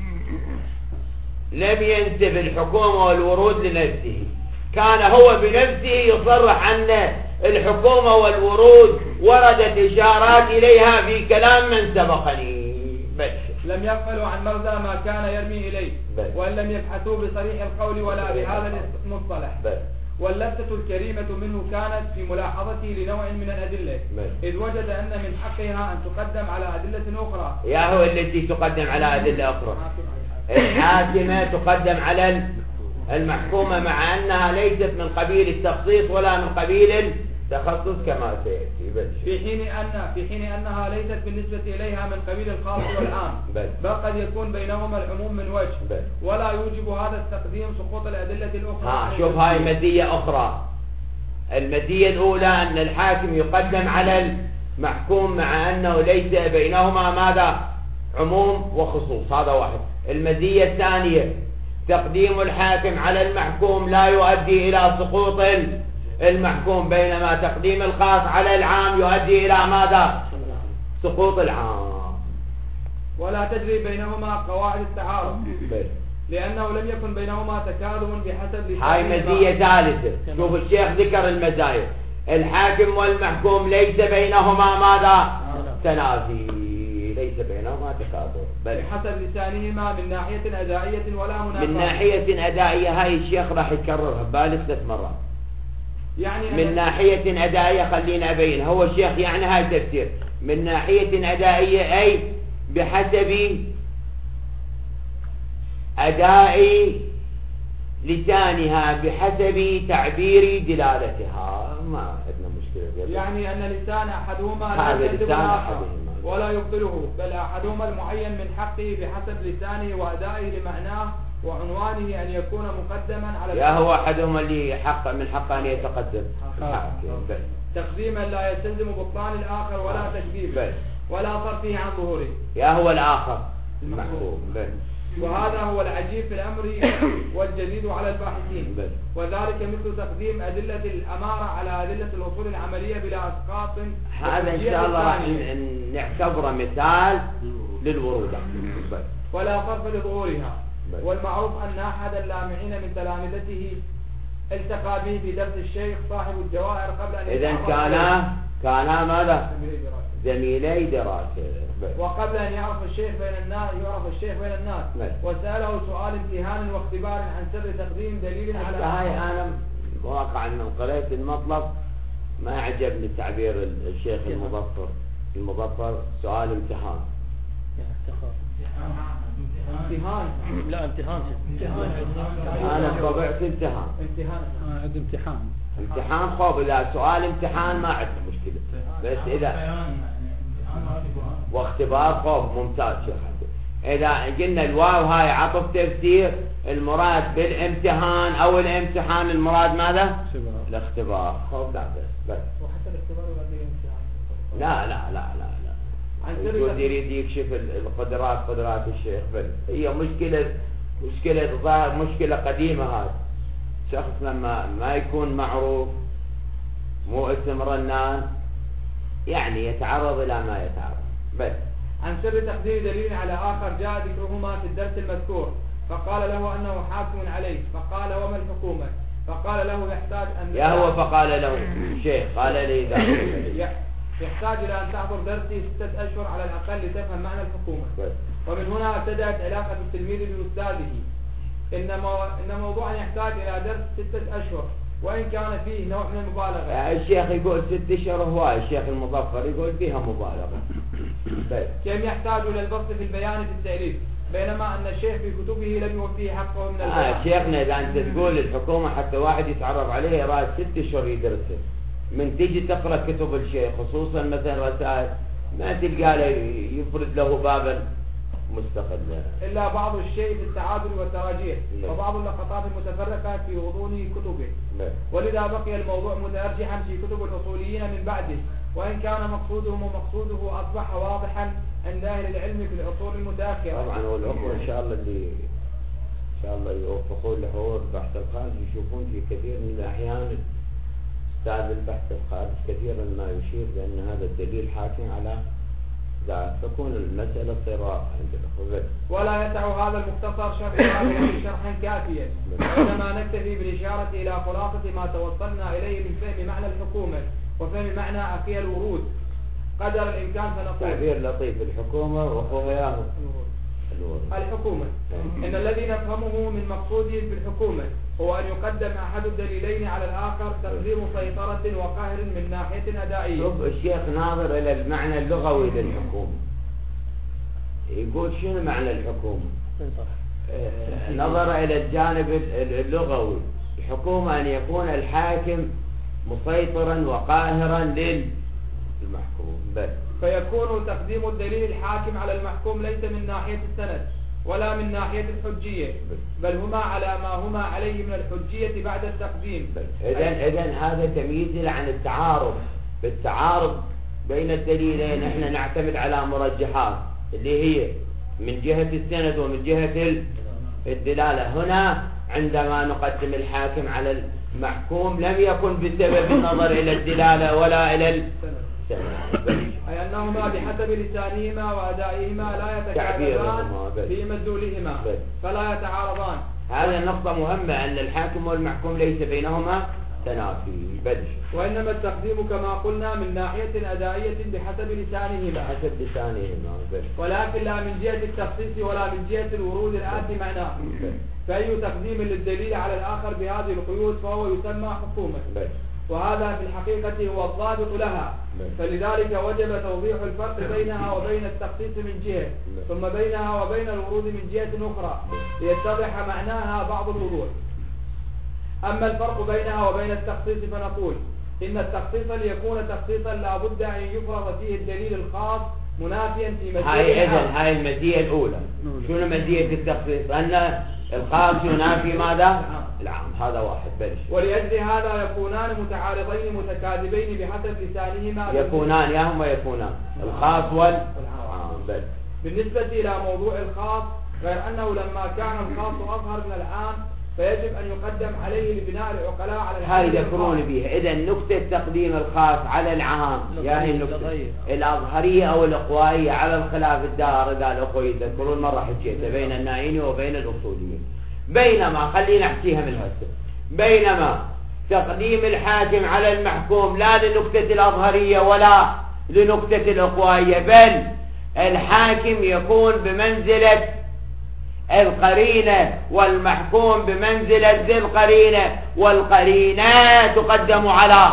S1: لم ينسب الحكومة والورود لنفسه، كان هو بنفسه يصرح أن الحكومة والورود وردت إشارات إليها في كلام من سبقني. بس
S6: لم يغفلوا عن مغزى ما كان يرمي إليه، وإن لم يبحثوا بصريح القول ولا بهذا المصطلح. واللفتة الكريمة منه كانت في ملاحظته لنوع من الأدلة، إذ وجد أن من حقها أن تقدم على أدلة أخرى.
S1: يا هو التي تقدم على أدلة أخرى. الحاكمة تقدم على المحكومة مع أنها ليست من قبيل التخصيص ولا من قبيل التخصص كما سيأتي.
S6: في حين أن في حين أنها ليست بالنسبة إليها من قبيل الخاص والعام، بل, بل قد يكون بينهما العموم من وجه، بل. ولا يوجب هذا التقديم سقوط الأدلة الأخرى.
S1: ها شوف هاي مزية أخرى. المزية الأولى أن الحاكم يقدم على المحكوم مع أنه ليس بينهما ماذا عموم وخصوص، هذا واحد. المزية الثانية تقديم الحاكم على المحكوم لا يؤدي إلى سقوط المحكوم، بينما تقديم الخاص على العام يؤدي إلى ماذا سقوط العام.
S6: ولا تجري بينهما قواعد التعارض، لأنه لم يكن بينهما تكاذب بحسب
S1: هاي مزية ثالثة. شوف الشيخ ذكر المزايا، الحاكم والمحكوم ليس بينهما ماذا تنافي، ليس بينهما تكاذب،
S6: بل بحسب لسانهما من ناحية أدائية ولا منافاة.
S1: من ناحية أدائية هاي الشيخ راح يكررها بالغ ثلاث مرات. يعني من ناحية أدائية خلينا أبين، هو الشيخ يعني هاي تفسير من ناحية أدائية أي بحسب أداء لسانها بحسب تعبير دلالتها. ما عندنا مشكلة،
S6: يعني أن لسان أحدهما لا يكذب الآخر ولا يبطله، بل أحدهما المعين من حقه بحسب لسانه وأدائه لمعناه وعنوانه أن يكون مقدما على
S1: يا هو أحدهما اللي حق من حقه أن يتقدم
S6: تقديما لا يستلزم بطلان الآخر ولا تكذيبه ولا صرفه عن ظهوره.
S1: يا هو الآخر المحكوم.
S6: وهذا هو العجيب في الأمر والجديد على الباحثين، وذلك مثل تقديم أدلة الأمارة على أدلة الوصول العملية بلا أسقاط.
S1: هذا إن شاء الله راح نعتبره مثال للورود
S6: ولا صرف لظهورها. والمعروف أن أحد اللامعين من تلامذته التقى به في درس الشيخ صاحب الجواهر قبل أن
S1: إذن كان كان ماذا زميلي دراسة،
S6: وقبل أن يعرف الشيخ بين الناس يعرف الشيخ بين الناس مل. وسأله سؤال امتحان واختبار عن سر تقديم دليل على
S1: هاي. أنا واقع من قريت المطلب ما عجبني تعبير الشيخ المظفر المظفر سؤال امتحان.
S6: امتحان
S4: لا امتحان
S1: أنا طبعت امتحان
S6: امتحان
S2: عند امتحان
S1: امتحان خوف. إذا سؤال امتحان ما عندنا مشكلة، بس إذا واختبار خوف ممتاز شيخ. إذا قلنا الواو هاي عطف تفسير، المراد بالامتحان أو الامتحان المراد ماذا؟ الاختبار خوف. لا بس بس
S6: وحتى الاختبار يؤدي امتحان.
S1: لا لا لا لا الجود يريد يكشف القدرات قدرات الشيخ. بل هي مشكلة مشكلة ظاهر مشكلة قديمة. هذا شخص لما ما يكون معروف مو اسم رنان يعني يتعرض إلى ما يتعرض. بس
S6: عن سر تقدير دليل على آخر جاء ذكرهما في الدرس المذكور، فقال له أنه حاكم عليه، فقال وما الحكومة؟ فقال له يحتاج أن
S1: يا هو فقال له شيخ قال لي ذلك
S6: يحتاج إلى أن تحضر درسي ستة أشهر على الأقل لتفهم معنى الحكومة. ومن هنا ابتدأت علاقة التلميذ بأستاذه. إن إن موضوعا يحتاج إلى درس ستة أشهر وإن كان فيه نوع من المبالغة.
S1: الشيخ يقول ست أشهر هو الشيخ المظفر يقول فيها مبالغة.
S6: كم يحتاج إلى البسط في البيان في التأليف بينما أن الشيخ في كتبه لم يوفيه حقه من البيان.
S1: آه شيخنا إذا أنت تقول الحكومة حتى واحد يتعرض عليه يراد ست أشهر يدرسه، من تيجي تقرأ كتب الشيخ خصوصا مثلا رسائل ما تلقى له يفرد له بابا مستقل
S6: إلا بعض الشيء في التعادل والتراجيح وبعض اللقطات المتفرقة في غضون كتبه. ولذا بقي الموضوع متأرجحا في كتب الأصوليين من بعده وإن كان مقصودهم ومقصوده أصبح واضحا عند أهل العلم في العصور المتأخرة.
S1: طبعا والأخوة إن شاء الله اللي إن شاء الله يوفقون لحضور البحث الخارجي يشوفون في كثير من الأحيان استاذ البحث الخارجي كثيرا ما يشير بأن هذا الدليل حاكم على ذلك تكون المسألة صراط عند الأخوة.
S6: ولا يسع هذا المختصر شرح هذا شرحا كافيا وإنما نكتفي بالإشارة إلى خلاصة ما توصلنا إليه من فهم معنى الحكومة وفهم معنى عقية الورود قدر الإمكان. فنقول
S1: تعبير لطيف الحكومة وأخوها ياهو
S6: الحكومة إن الذي نفهمه من مقصوده في الحكومة هو أن يقدم أحد الدليلين على الآخر تقدير سيطرة وقهر من ناحية أدائية.
S1: شوف الشيخ ناظر إلى المعنى اللغوي للحكومة يقول شنو معنى الحكومة؟ آه نظر إلى الجانب اللغوي الحكومة أن يكون الحاكم مسيطرا وقاهرا للمحكوم بس.
S6: فيكون تقديم الدليل الحاكم على المحكوم ليس من ناحية السند ولا من ناحية الحجية بل هما على ما هما عليه من الحجية بعد التقديم.
S1: إذن إذن هذا تمييز عن التعارض. بالتعارض بين الدليلين احنا نعتمد على مرجحات اللي هي من جهة السند ومن جهة الدلالة. هنا عندما نقدم الحاكم على المحكوم لم يكن بسبب النظر إلى الدلالة ولا إلى السند
S6: أي أنهما بحسب لسانهما وأدائهما لا يتكاذبان في مدلولهما فلا يتعارضان.
S1: هذه نقطة مهمة أن الحاكم والمحكوم ليس بينهما تنافي بدش
S6: وإنما التقديم كما قلنا من ناحية أدائية بحسب لسانهما
S1: حسب لسانهما
S6: ولكن لا من جهة التخصيص ولا من جهة الورود الآتي معناه. فأي تقديم للدليل على الآخر بهذه القيود فهو يسمى حكومة وهذا في الحقيقة هو الضابط لها. فلذلك وجب توضيح الفرق بينها وبين التخصيص من جهة ثم بينها وبين الورود من جهة أخرى ليتضح معناها بعض الوضوح. أما الفرق بينها وبين التخصيص فنقول إن التخصيص ليكون تخصيصا لا بد أن يفرض فيه الدليل الخاص منافيا في مزية.
S1: هاي إذن هاي المزية الأولى. شنو مزية التخصيص؟ أن الخاص ينافي ماذا؟ العام. هذا واحد بلش.
S6: ولأجل هذا يكونان متعارضين متكاذبين بحسب لسانهما.
S1: يكونان يا هم يكونان الخاص والعام بلش.
S6: بالنسبة إلى موضوع الخاص غير أنه لما كان الخاص أظهر من العام فيجب أن يقدم عليه لبناء العقلاء على
S1: هاي يذكرون بها. إذا نكتة تقديم الخاص على العام يعني النكتة الأظهرية أو الإقوائية على الخلاف الدار. قال أخوي يذكرون مرة حكيته بين النائين وبين الأصوليين. بينما خلينا نحكيها من هسه بينما تقديم الحاكم على المحكوم لا لنكتة الأظهرية ولا لنكتة الإقوائية بل الحاكم يكون بمنزلة القرينة والمحكوم بمنزلة ذي القرينة والقرينة تقدم على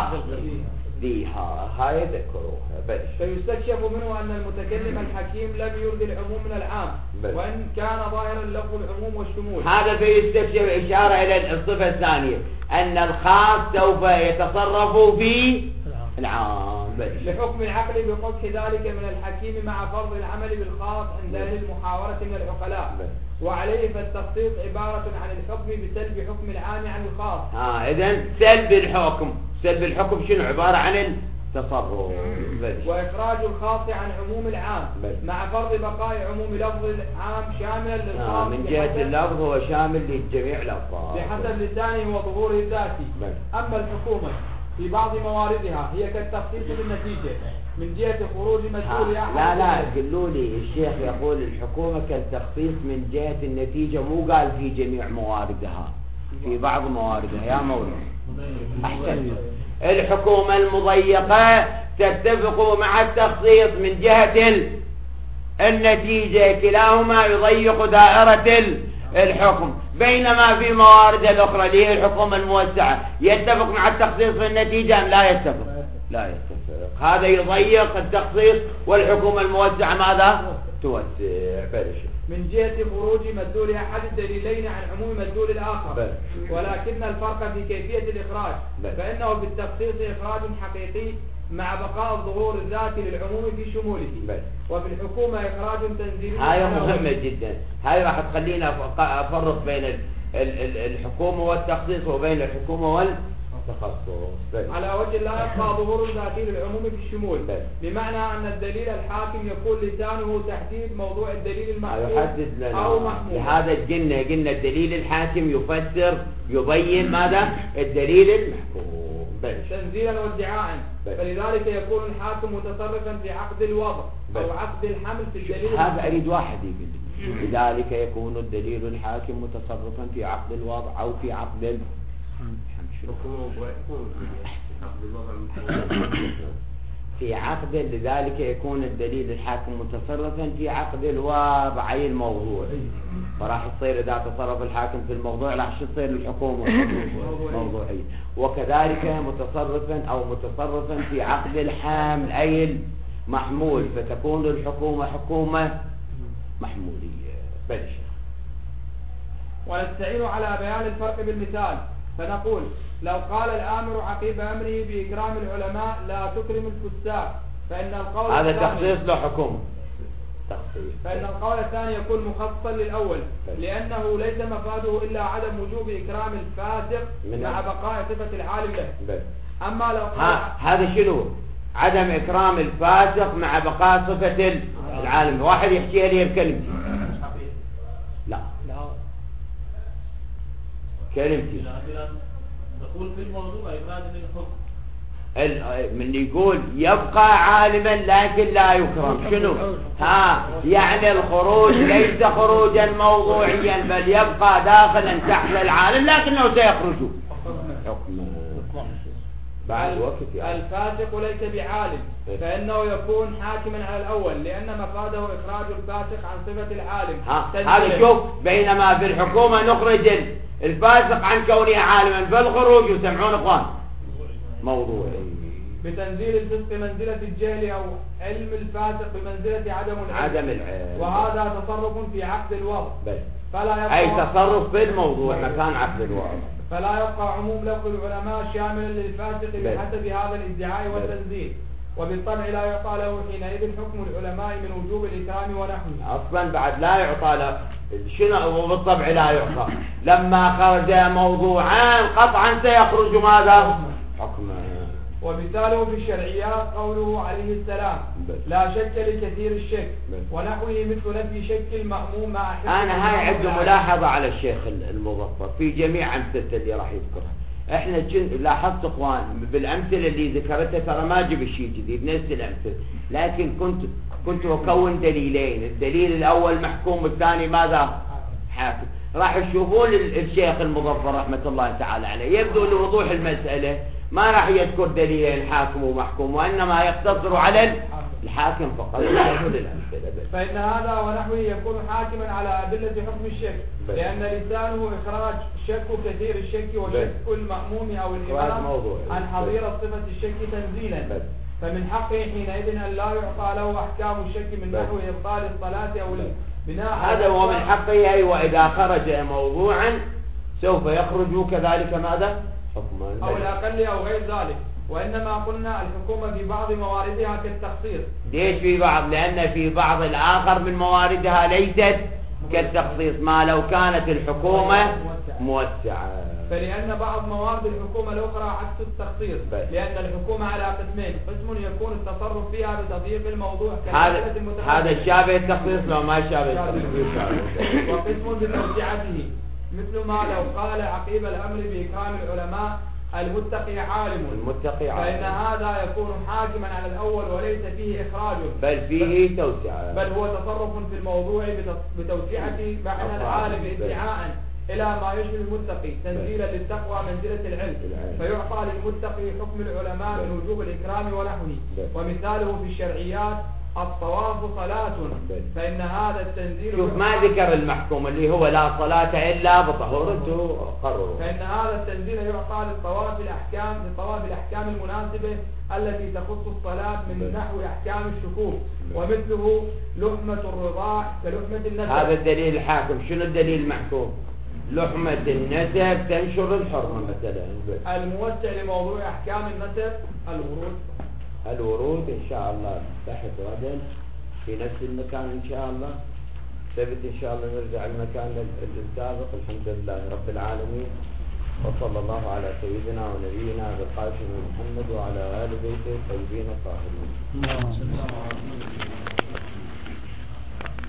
S1: ذيها. هاي ذكروها بلش.
S6: فيستكشف منه أن المتكلم الحكيم لم يرد العموم من العام بلش. وإن كان ظاهرا لفظ العموم والشمول.
S1: هذا فيستكشف إشارة إلى الصفة الثانية أن الخاص سوف يتصرف في العام بلش.
S6: لحكم العقل بقبح ذلك من الحكيم مع فرض العمل بالخاص عند أهل المحاورة من العقلاء بلش. وعليه فالتخصيص عبارة عن الحكم بسلب حكم العام عن الخاص.
S1: آه إذن سلب الحكم سلب الحكم شنو عبارة عن التصرف بلش.
S6: وإخراج الخاص عن عموم العام بلش. مع فرض بقاء عموم لفظ العام شاملا للخاص
S1: آه من جهة اللفظ هو شامل لجميع الألفاظ
S6: بحسب لسانه وظهوره الذاتي. أما الحكومة في بعض مواردها هي كالتخصيص بالنتيجة من جهة خروج مسؤول أحد.
S1: لا لا قلوا لي الشيخ يقول الحكومة كالتخصيص من جهة النتيجة مو قال في جميع مواردها في بعض مواردها يا مولانا. أحسن. الحكومة المضيقة تتفق مع التخصيص من جهة النتيجة، كلاهما يضيق دائرة الحكم، بينما في موارد الأخرى اللي هي الحكومة الموسعة يتفق مع التخصيص في النتيجة أم لا يتفق؟ لا يتفق. هذا يضيق التخصيص والحكومة الموسعة ماذا؟ توسع. بلش
S6: من جهة خروج مدلول أحد الدليلين عن عموم مدلول الآخر.
S1: بل.
S6: ولكن الفرق في كيفية الإخراج،
S1: بل.
S6: فإنه بالتخصيص إخراج حقيقي مع بقاء الظهور الذاتي للعموم في شموله،
S1: بل.
S6: وفي الحكومة إخراج تنزيلي.
S1: هاي مهمة جدا. هاي راح تخلينا أفرق بين ال ال ال الحكومة والتخصيص وبين الحكومة والتخصص. بل.
S6: على وجه لا يبقى ظهور ذاتي للعموم في الشمول،
S1: بل.
S6: بمعنى أن الدليل الحاكم يكون لسانه تحديد موضوع الدليل المحكوم
S1: يحدد لنا
S6: أو محمول.
S1: لهذا قلنا قلنا الدليل الحاكم يفسر يبين ماذا؟ الدليل المحكوم. بل.
S6: تنزيلا وادعاء،
S1: بل.
S6: فلذلك يكون الحاكم متصرفا في عقد الوضع
S1: بل.
S6: أو عقد الحمل في الدليل.
S1: هذا أريد واحد يقول لي. لذلك يكون الدليل الحاكم متصرفا في عقد الوضع أو في عقد الحمل. في عقد، لذلك يكون الدليل الحاكم متصرفا في عقد الوضع أي الموضوع. فراح تصير إذا تصرف الحاكم في الموضوع راح تصير الحكومة موضوعية. وكذلك متصرفا أو متصرفا في عقد الحامل أي المحمول، فتكون الحكومة حكومة محمولية. بلش.
S6: ونستعين على بيان الفرق بالمثال، فنقول لو قال الآمر عقيب أمره بإكرام العلماء لا تكرم الفساق، فإن القول
S1: هذا
S6: الثاني
S1: تخصيص له حكومة. تخصيص.
S6: فإن القول الثاني يكون مخصصا للأول، لأنه ليس مفاده إلا عدم وجوب إكرام الفاسق مع بقاء صفة العالم له.
S1: بل.
S6: أما لو قال
S1: ها هذا شنو؟ عدم إكرام الفاسق مع بقاء صفة العالم. واحد يحكيها لي بكلمتي. لا
S4: لا
S1: كلمتي.
S7: نقول في الموضوع إخراج للحكم.
S1: من يقول يبقى عالما لكن لا يكرم شنو؟ ها يعني الخروج ليس خروجا موضوعيا بل يبقى داخلا تحت العالم لكنه سيخرج حكما بعد وقت. يعني
S6: الفاسق ليس بعالم، فإنه يكون حاكما على الأول، لأن مفاده إخراج الفاسق عن صفة العالم.
S1: هذا شوف، بينما في الحكومة نخرج الفاسق عن كونه عالما، فالخروج يسمعون اخوان موضوع
S6: بتنزيل الفسق منزلة الجهل أو علم الفاسق بمنزلة عدم العلم.
S1: عدم العلم.
S6: وهذا تصرف في عقد الوضع.
S1: بس.
S6: فلا يبقى
S1: أي تصرف في الموضوع مكان عقد الوضع.
S6: فلا يبقى عموم لفظ العلماء شاملا للفاسق بحسب هذا الادعاء والتنزيل، وبالطبع لا يعطى له حينئذ حكم العلماء من وجوب الإكرام ونحوه.
S1: أصلا بعد لا يعطى له شنو؟ وبالطبع لا يعطى. لما خرج موضوعان قطعا سيخرج ماذا؟ حكما.
S6: ومثاله في الشرعيات قوله عليه السلام لا شك لكثير الشك ونحوه مثل نفي شك المأموم مع حكم.
S1: أنا هاي عندي ملاحظة على الشيخ المظفر في جميع أمثلته اللي راح يذكرها. احنا لاحظت اخوان بالامثله اللي ذكرتها ترى ما جبت شيء جديد، نفس الامثله، لكن كنت كنت اكون دليلين، الدليل الاول محكوم والثاني ماذا؟ حاكم. راح تشوفون الشيخ المظفر رحمه الله تعالى عليه يبدو لوضوح المساله ما راح يذكر دليلين حاكم ومحكوم، وانما يقتصر على الحاكم فقط.
S6: فإن هذا ونحوه يكون حاكما على أدلة حكم الشك، لأن لسانه إخراج شك كثير الشك وشك المأموم أو الإمام عن حظيرة صفة الشك تنزيلا، فمن حقه حينئذ أن لا يعطى له أحكام الشك من نحو إبطال الصلاة أو البناء.
S1: هذا هو من حقه. أي وإذا خرج موضوعا سوف يخرج كذلك ماذا؟ حكما
S6: أو الأقل أو غير ذلك. وإنما قلنا الحكومة في بعض مواردها كالتخصيص.
S1: ليش في بعض؟ لأن في بعض الآخر من مواردها ليست كالتخصيص، ما لو كانت الحكومة موسعة.
S6: فلأن بعض موارد الحكومة الأخرى عكس التخصيص، لأن الحكومة على قسمين، قسم يكون التصرف فيها بتضييق الموضوع
S1: هذا هذا شابه التخصيص لو ما شابه التخصيص،
S6: وقسم بتوسعته، مثل ما لو قال عقيب الأمر بإكرام العلماء المتقي عالم،
S1: المتقي عالم،
S6: فإن هذا يكون حاكما على الأول وليس فيه إخراج،
S1: بل فيه توسعة،
S6: بل هو تصرف في الموضوع بتوسعة معنى العالم ادعاء، إلى ما يشبه المتقي تنزيلا للتقوى منزلة العلم، فيعطى للمتقي حكم العلماء من وجوب الإكرام ونحوه. ومثاله في الشرعيات الطواف صلاة، فإن هذا التنزيل
S1: شوف ما ذكر المحكوم اللي هو لا صلاة إلا بطهورته قرروا،
S6: فإن هذا التنزيل يعطى للطواف الأحكام للطواف الأحكام المناسبة التي تخص الصلاة من نحو أحكام الشكوك، ومثله لحمة الرضاع كلحمة النسب.
S1: هذا الدليل الحاكم. شنو الدليل المحكوم؟ لحمة النسب تنشر الحرمة مثلا.
S6: الموسع لموضوع أحكام النسب الورود.
S1: الورود إن شاء الله تحت غدا في نفس المكان إن شاء الله. ثبت إن شاء الله نرجع المكان السابق. الحمد لله رب العالمين، وصلى الله على سيدنا ونبينا بالقاسم محمد وعلى آل بيته الطيبين الطاهرين.